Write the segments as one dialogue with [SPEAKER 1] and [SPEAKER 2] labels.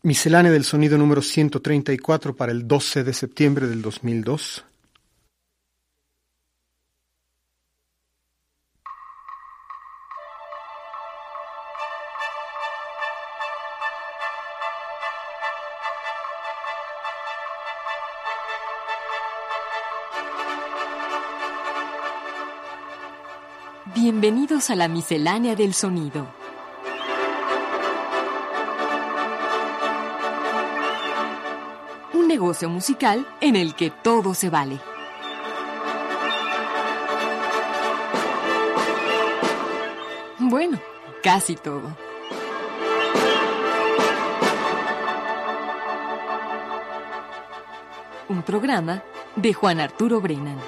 [SPEAKER 1] Miscelánea del sonido número 134 para el 12 de septiembre del 2002.
[SPEAKER 2] Bienvenidos a la Miscelánea del Sonido. Un negocio musical en el que todo se vale. Bueno, casi todo. Un programa de Juan Arturo Brennan.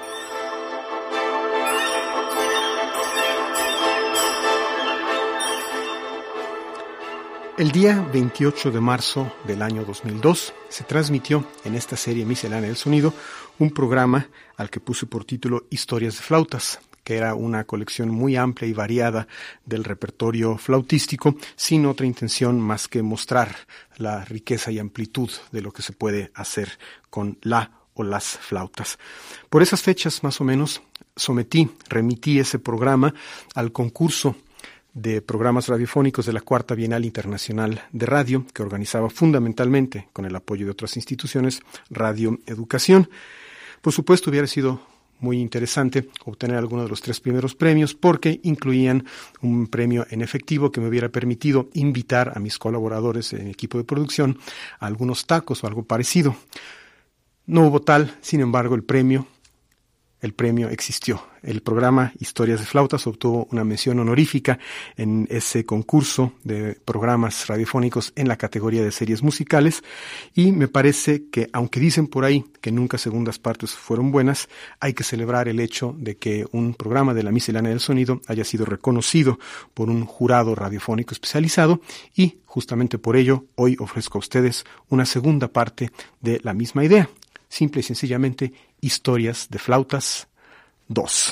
[SPEAKER 1] El día 28 de marzo del año 2002 se transmitió en esta serie Miscelánea del Sonido un programa al que puse por título Historias de flautas, que era una colección muy amplia y variada del repertorio flautístico, sin otra intención más que mostrar la riqueza y amplitud de lo que se puede hacer con la o las flautas. Por esas fechas más o menos remití ese programa al concurso de programas radiofónicos de la Cuarta Bienal Internacional de Radio, que organizaba fundamentalmente, con el apoyo de otras instituciones, Radio Educación. Por supuesto, hubiera sido muy interesante obtener alguno de los 3 primeros premios, porque incluían un premio en efectivo que me hubiera permitido invitar a mis colaboradores en equipo de producción a algunos tacos o algo parecido. No hubo tal, sin embargo, el premio existió. El programa Historias de Flautas obtuvo una mención honorífica en ese concurso de programas radiofónicos en la categoría de series musicales, y me parece que, aunque dicen por ahí que nunca segundas partes fueron buenas, hay que celebrar el hecho de que un programa de la Miscelánea del Sonido haya sido reconocido por un jurado radiofónico especializado, y justamente por ello hoy ofrezco a ustedes una segunda parte de la misma idea. Simple y sencillamente, Historias de Flautas 2.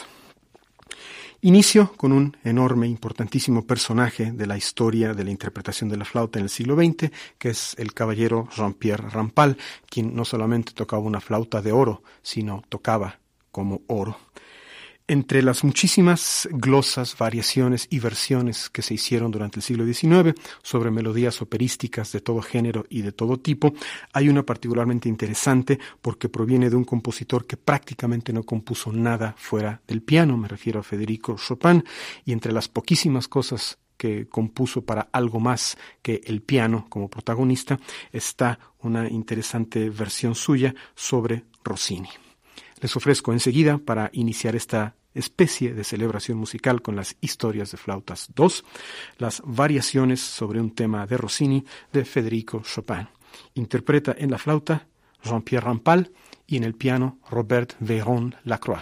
[SPEAKER 1] Inicio con un enorme, importantísimo personaje de la historia de la interpretación de la flauta en el siglo XX, que es el caballero Jean-Pierre Rampal, quien no solamente tocaba una flauta de oro, sino tocaba como oro. Entre las muchísimas glosas, variaciones y versiones que se hicieron durante el siglo XIX sobre melodías operísticas de todo género y de todo tipo, hay una particularmente interesante porque proviene de un compositor que prácticamente no compuso nada fuera del piano, me refiero a Federico Chopin, y entre las poquísimas cosas que compuso para algo más que el piano como protagonista, está una interesante versión suya sobre Rossini. Les ofrezco enseguida, para iniciar esta especie de celebración musical con las Historias de Flautas 2, las variaciones sobre un tema de Rossini de Federico Chopin. Interpreta en la flauta Jean-Pierre Rampal y en el piano Robert Véron-Lacroix.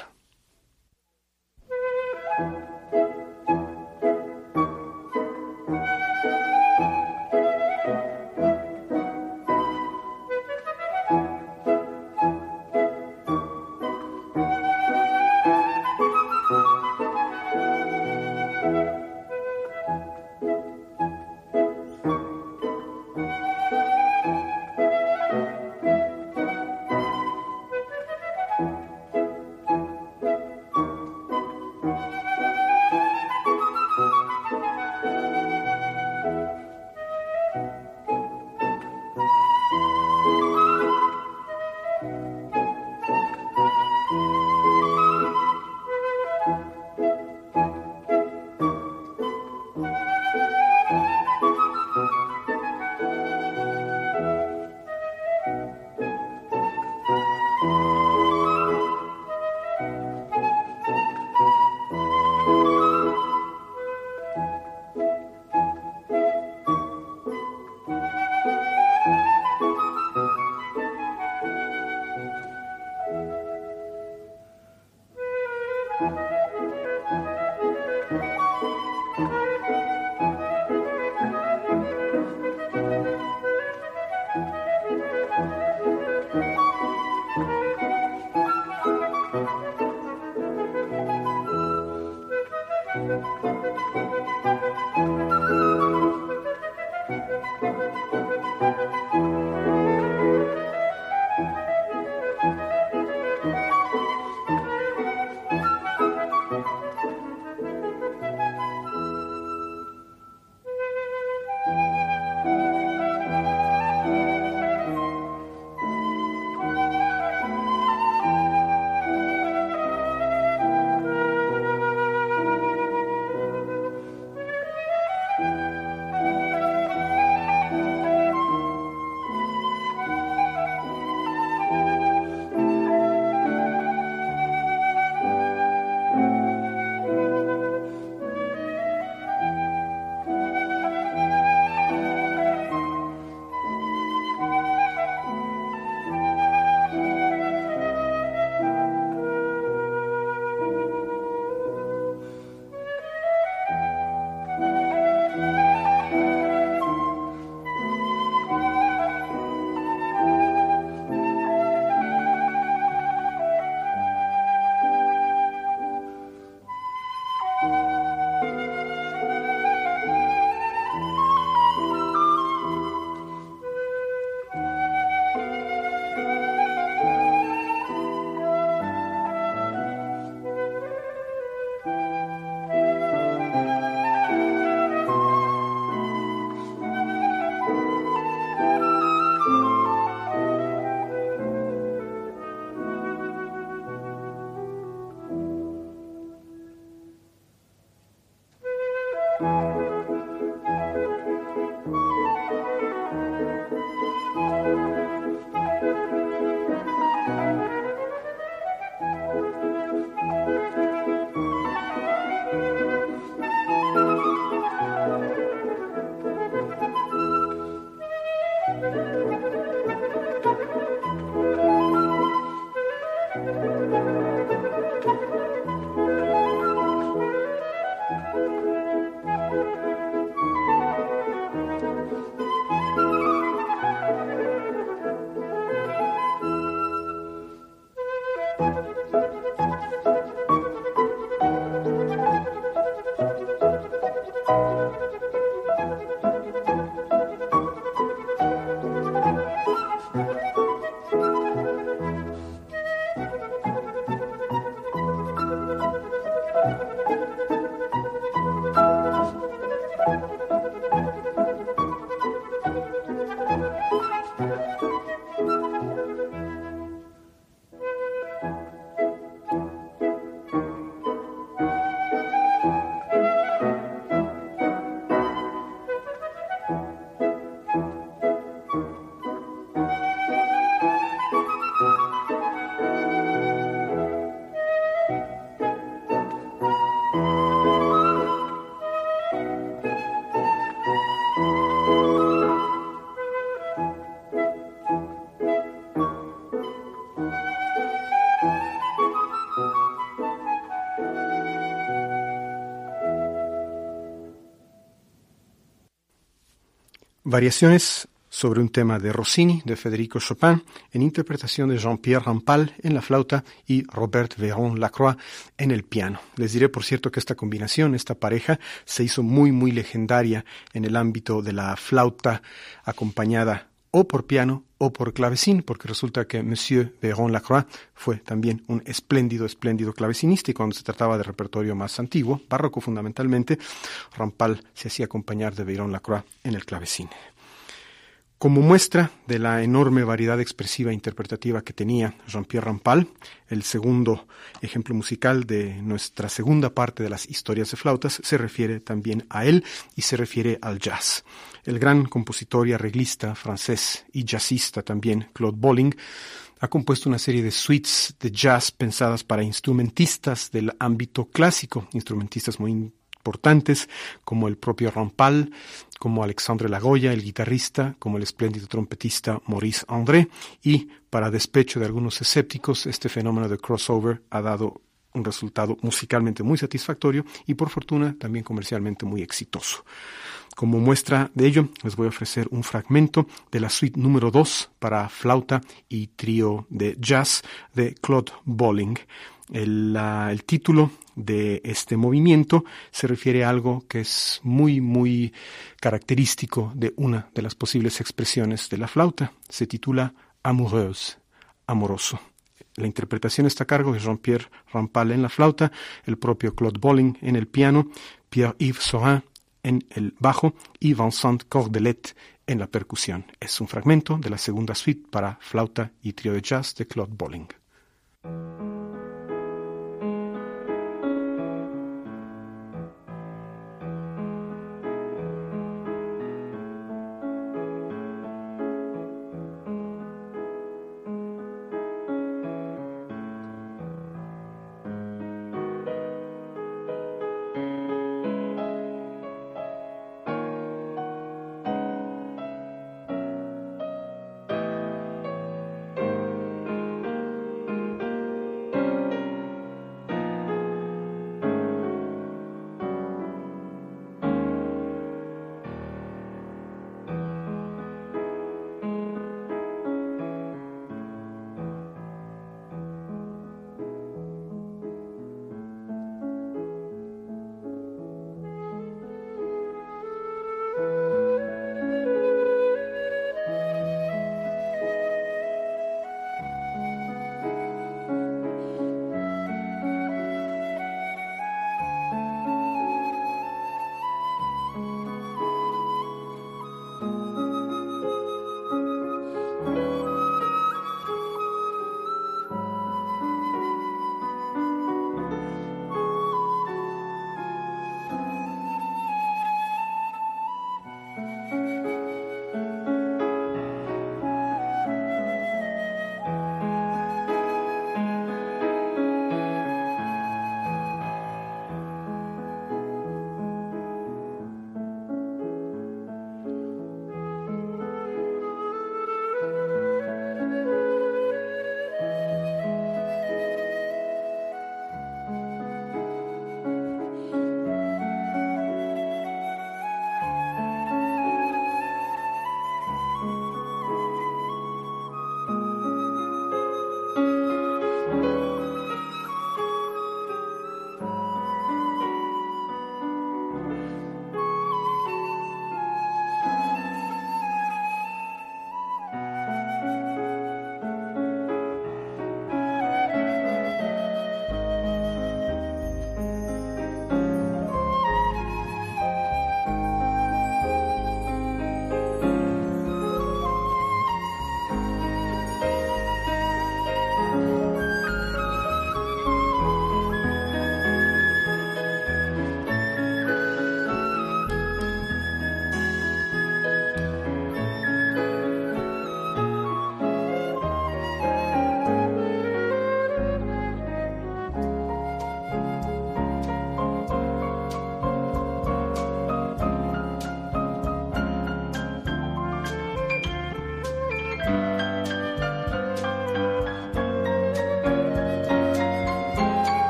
[SPEAKER 1] Variaciones sobre un tema de Rossini, de Federico Chopin, en interpretación de Jean-Pierre Rampal en la flauta y Robert Véron-Lacroix en el piano. Les diré, por cierto, que esta combinación, esta pareja, se hizo muy, muy legendaria en el ámbito de la flauta acompañada o por piano o por clavecín, porque resulta que Monsieur Véron-Lacroix fue también un espléndido clavecinista, y cuando se trataba de repertorio más antiguo, barroco fundamentalmente, Rampal se hacía acompañar de Véron-Lacroix en el clavecín. Como muestra de la enorme variedad expresiva e interpretativa que tenía Jean-Pierre Rampal, el segundo ejemplo musical de nuestra segunda parte de las historias de flautas se refiere también a él y se refiere al jazz. El gran compositor y arreglista francés y jazzista también, Claude Bolling, ha compuesto una serie de suites de jazz pensadas para instrumentistas del ámbito clásico, instrumentistas muy importantes como el propio Rampal, como Alexandre Lagoya, el guitarrista, como el espléndido trompetista Maurice André, y para despecho de algunos escépticos, este fenómeno de crossover ha dado un resultado musicalmente muy satisfactorio y, por fortuna, también comercialmente muy exitoso. Como muestra de ello, les voy a ofrecer un fragmento de la suite número 2 para flauta y trío de jazz de Claude Bolling. El título de este movimiento se refiere a algo que es muy, muy característico de una de las posibles expresiones de la flauta. Se titula Amoureuse, amoroso. La interpretación está a cargo de Jean-Pierre Rampal en la flauta, el propio Claude Bolling en el piano, Pierre-Yves Sorin en el bajo y Vincent Cordelet en la percusión. Es un fragmento de la segunda suite para flauta y trío de jazz de Claude Bolling.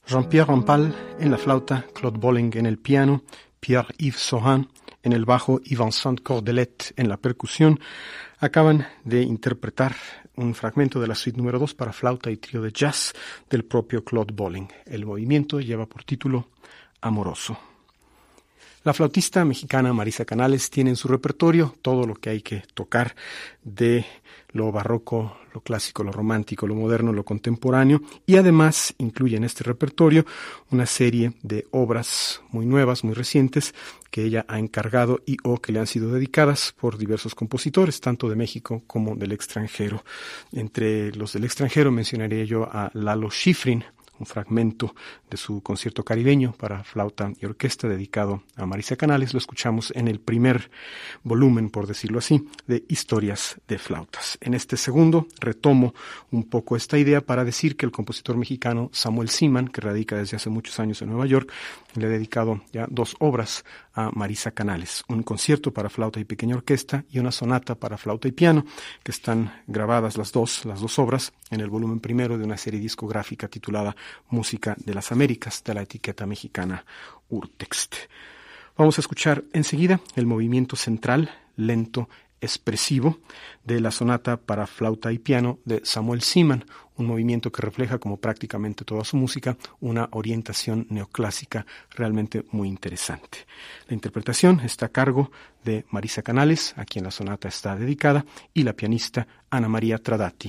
[SPEAKER 1] Jean-Pierre Rampal en la flauta, Claude Bolling en el piano, Pierre-Yves Sorin en el bajo y Vincent Cordelet en la percusión, acaban de interpretar un fragmento de la suite número 2 para flauta y trío de jazz del propio Claude Bolling. El movimiento lleva por título Amoroso. La flautista mexicana Marisa Canales tiene en su repertorio todo lo que hay que tocar de lo barroco, lo clásico, lo romántico, lo moderno, lo contemporáneo, y además incluye en este repertorio una serie de obras muy nuevas, muy recientes, que ella ha encargado y o que le han sido dedicadas por diversos compositores, tanto de México como del extranjero. Entre los del extranjero mencionaré yo a Lalo Schifrin, un fragmento de su concierto caribeño para flauta y orquesta dedicado a Marisa Canales. Lo escuchamos en el primer volumen, por decirlo así, de Historias de Flautas. En este segundo retomo un poco esta idea para decir que el compositor mexicano Samuel Seaman, que radica desde hace muchos años en Nueva York, le ha dedicado ya 2 obras a Marisa Canales, un concierto para flauta y pequeña orquesta y una sonata para flauta y piano, que están grabadas las dos obras en el volumen primero de una serie discográfica titulada Música de las Américas, de la etiqueta mexicana Urtext. Vamos a escuchar enseguida el movimiento central, lento, expresivo, de la sonata para flauta y piano de Samuel Seaman, un movimiento que refleja, como prácticamente toda su música, una orientación neoclásica realmente muy interesante. La interpretación está a cargo de Marisa Canales, a quien la sonata está dedicada, y la pianista Ana María Tradati.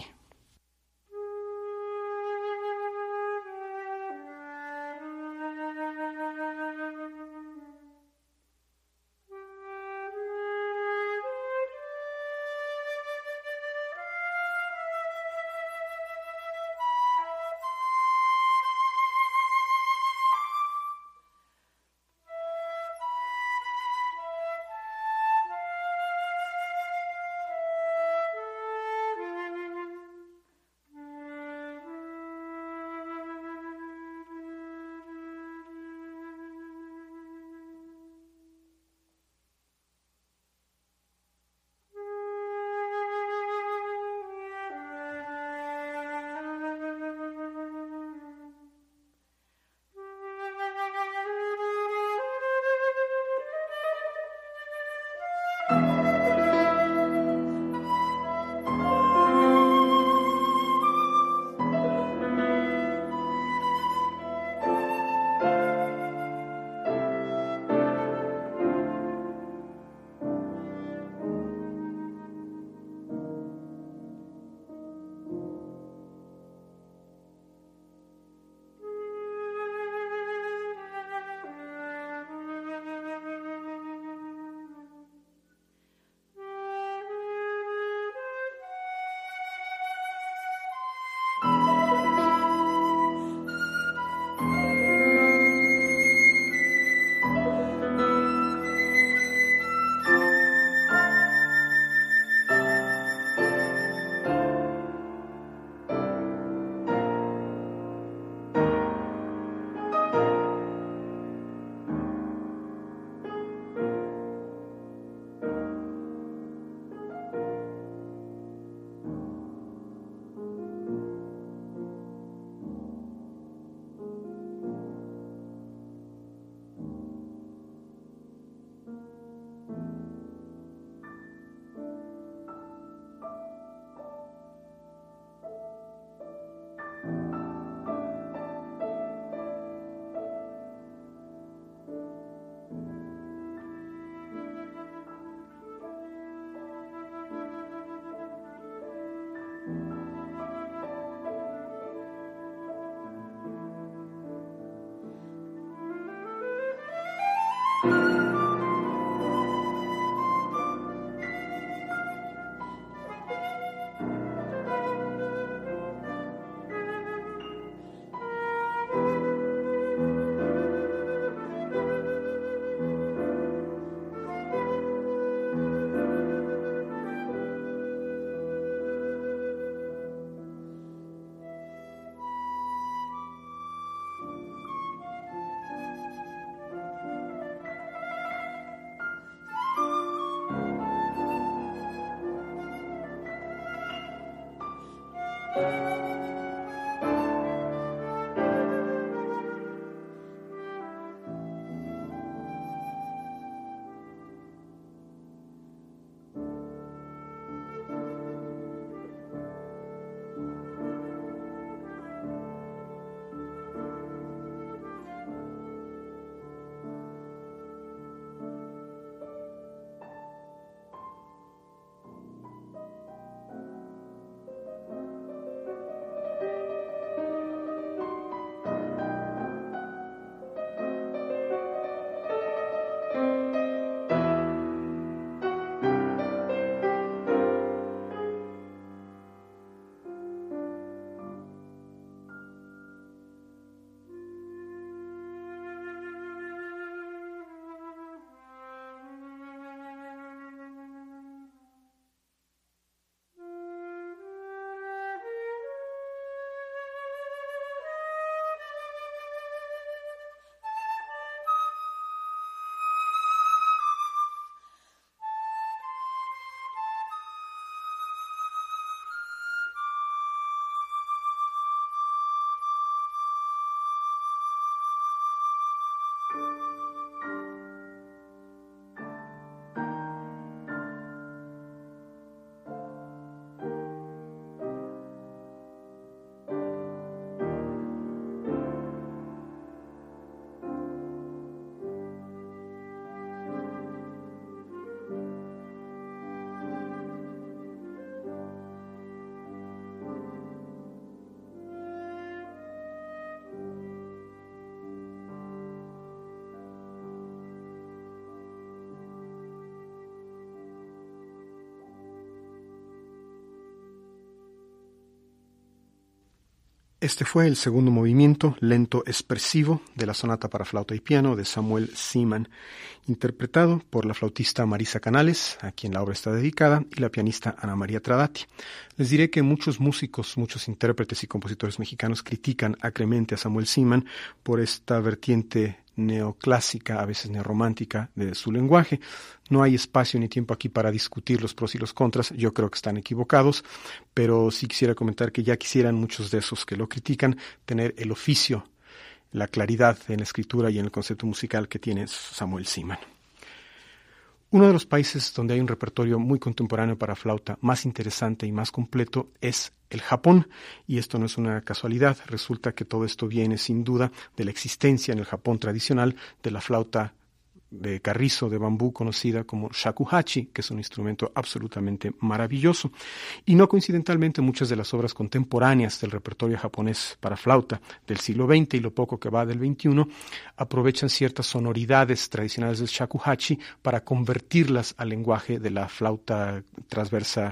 [SPEAKER 1] Este fue el segundo movimiento lento expresivo de la sonata para flauta y piano de Samuel Seeman, interpretado por la flautista Marisa Canales, a quien la obra está dedicada, y la pianista Ana María Tradati. Les diré que muchos músicos, muchos intérpretes y compositores mexicanos critican acremente a Samuel Seeman por esta vertiente neoclásica, a veces neorromántica, de su lenguaje. No hay espacio ni tiempo aquí para discutir los pros y los contras. Yo creo que están equivocados, pero sí quisiera comentar que ya quisieran muchos de esos que lo critican tener el oficio, la claridad en la escritura y en el concepto musical que tiene Samuel Seeman. Uno de los países donde hay un repertorio muy contemporáneo para flauta más interesante y más completo es el Japón, y esto no es una casualidad. Resulta que todo esto viene sin duda de la existencia en el Japón tradicional de la flauta de carrizo de bambú conocida como shakuhachi, que es un instrumento absolutamente maravilloso. Y no coincidentalmente, muchas de las obras contemporáneas del repertorio japonés para flauta del siglo XX y lo poco que va del XXI aprovechan ciertas sonoridades tradicionales del shakuhachi para convertirlas al lenguaje de la flauta transversa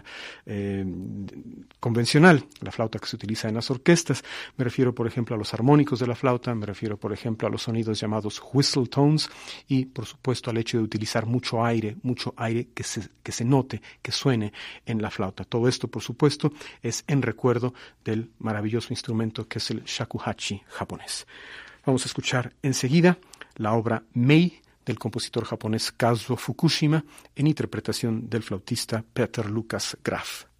[SPEAKER 1] convencional, la flauta que se utiliza en las orquestas. Me refiero, por ejemplo, a los armónicos de la flauta, me refiero, por ejemplo, a los sonidos llamados whistle tones y, por supuesto, al hecho de utilizar mucho aire que se note, que suene en la flauta. Todo esto, por supuesto, es en recuerdo del maravilloso instrumento que es el shakuhachi japonés. Vamos a escuchar enseguida la obra Mei del compositor japonés Kazuo Fukushima en interpretación del flautista Peter Lukas Graf.